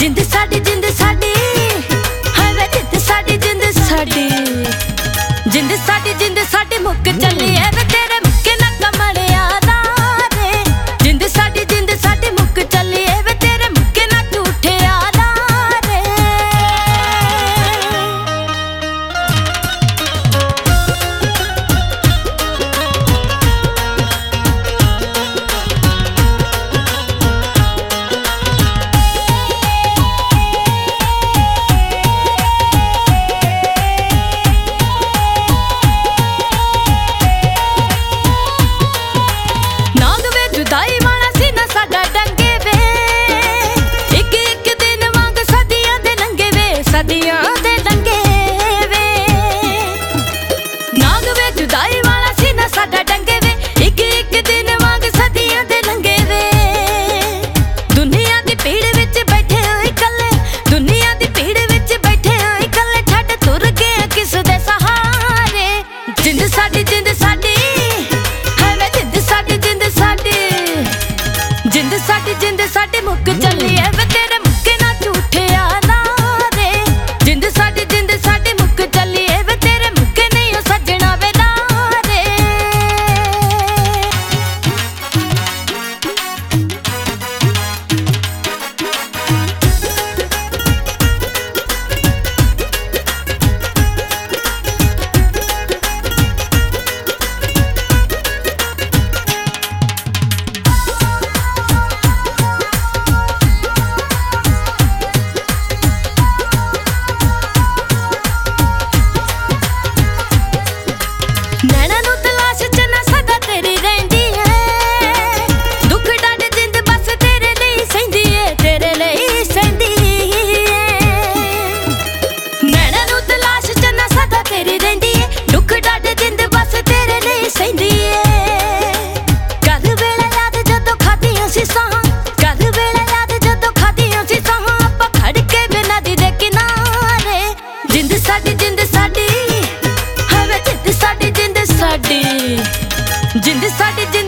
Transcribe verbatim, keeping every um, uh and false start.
जिंद साडी जिंद साडी हाय वे जिंद साडी जिंद साडी जिंद साडी जिंद साडी मुक चली है वे तेरे मुक्के ना कमलिया दा रे जिंद साडी जिंद साडी मुक चली है वे तेरे मुक्के ना झूठे आला रे। जुदाई वाला सी ना साडा डंगे वे एक एक दिन वांग सदियां दे लंगे वे सदियां दे लंगे वे नाग वे जुदाई वाला सी ना साडा डंगे वे एक एक दिन वांग सदियां दे लंगे वे दुनिया दी भीड़ विच बैठे होए कल्ले दुनिया दी भीड़ विच बैठे होए कल्ले छड्ड तुर गए किस दे सहारे जिंद साडी जिंद साडी जिंद साडी जिंद साडी मुक चली है वे तेरे मुक्के ना झूठे आला रे जिंद साडी जिंद साडी मुक चली है वे तेरे मुक्के नहीं हो सजना वे दारे। नैना नू तलाश च ना सदा तेरी रहिंदी है दुख डड जिंद बस तेरे लिए सहिंदी है तेरे लिए सहिंदी है नैना नू तलाश च ना सदा तेरी रहिंदी है दुख डड जिंद बस तेरे लिए सहिंदी है कल वेला याद जदों खादियां सी सां कल वेला याद जदों खादियां सी सां आपां खड़ के वे नदी दे किनारे जिंद साडी जिंद साडी हाय वे जिंद साडी जिंद साडी जिंद साडी जिंद